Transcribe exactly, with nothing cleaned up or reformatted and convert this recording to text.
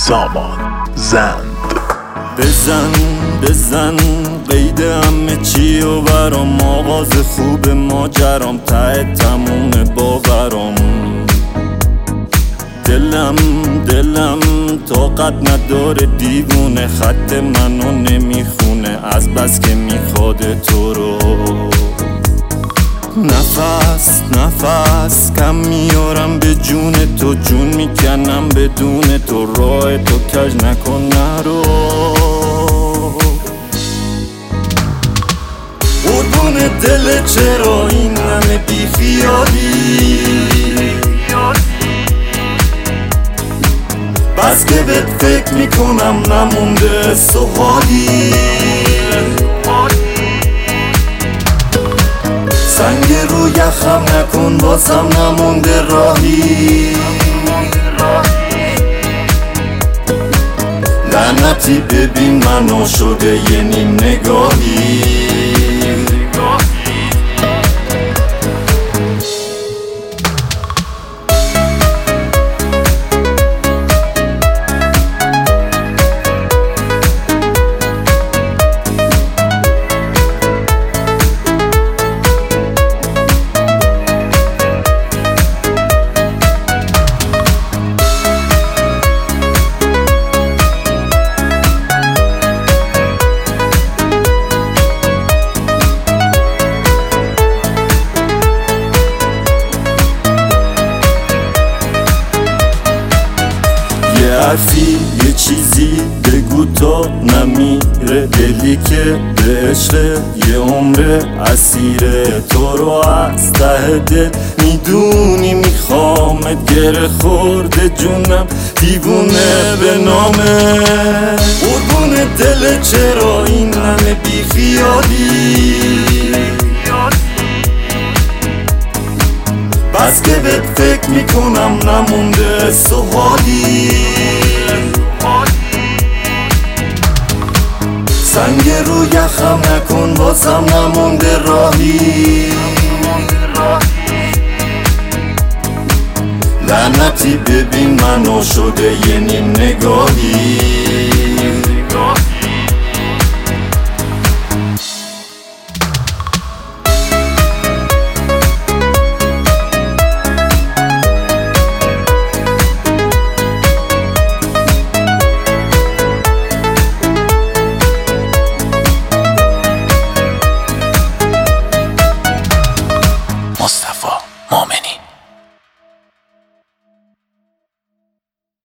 سامان زند. بزن بزن قید همه چی و برام، آغاز خوب ماجرام ته تموم باورام. دلم دلم طاقت نداره دیوونه، خط منو نمیخونه از بس که میخواد تو رو. نفس نفس کم میارم به جون تو، جون میکنم بدون تو، راه تو کج نکن نرو. قربون دل چرا این همه بی خیالی، بس که بهت فکر میکنم نمونده سوهالی. سنگ رو یخم نکن بازم نمونده راهی، لعنتی ببین منو شده یه نیم نگاهی. حرفی یه چیزی بگو تا نمیره، دلی که به عشق یه عمر اسیره. تو رو از ته دل میدونی میخوامت، گره خورده جونم دیوونه به نامه. قربون دل چرا این همه بی خیالی، بس که بهت فکر میکنم نمونده سوهالی. سنگ رو یخم نکن بازم نمونده راهی، لعنتی ببین منو شده یه نیم نگاهی.